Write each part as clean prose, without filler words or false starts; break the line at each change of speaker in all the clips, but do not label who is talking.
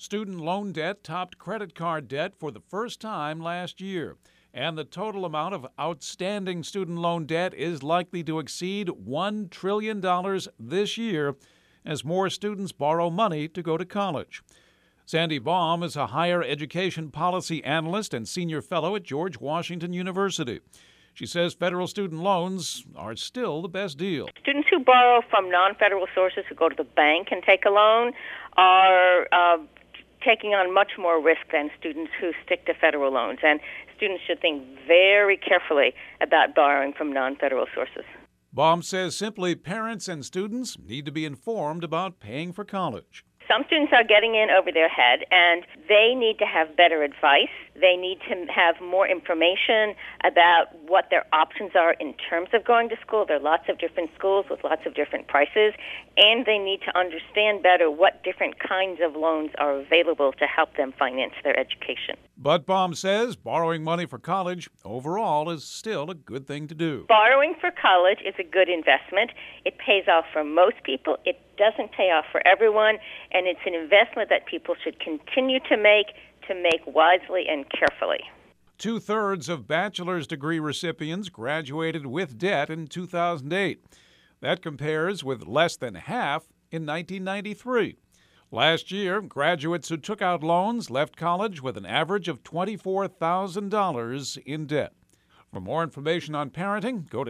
Student loan debt topped credit card debt for the first time last year, and the total amount of outstanding student loan debt is likely to exceed $1 trillion this year as more students borrow money to go to college. Sandy Baum is a higher education policy analyst and senior fellow at George Washington University. She says federal student loans are still the best deal.
Students who borrow from non-federal sources, who go to the bank and take a loan, are taking on much more risk than students who stick to federal loans. And students should think very carefully about borrowing from non-federal sources.
Baum says simply parents and students need to be informed about paying for college.
Some students are getting in over their head, and they need to have better advice. They need to have more information about what their options are in terms of going to school. There are lots of different schools with lots of different prices, and they need to understand better what different kinds of loans are available to help them finance their education.
But Baum says borrowing money for college overall is still a good thing to do.
Borrowing for college is a good investment. It pays off for most people. It doesn't pay off for everyone, and it's an investment that people should continue to make wisely and carefully.
2/3 of bachelor's degree recipients graduated with debt in 2008. That compares with less than half in 1993. Last year, graduates who took out loans left college with an average of $24,000 in debt. For more information on parenting, go to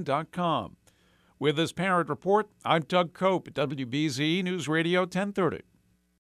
cbsboston.com. With this Parent Report, I'm Doug Cope at WBZ News Radio 1030.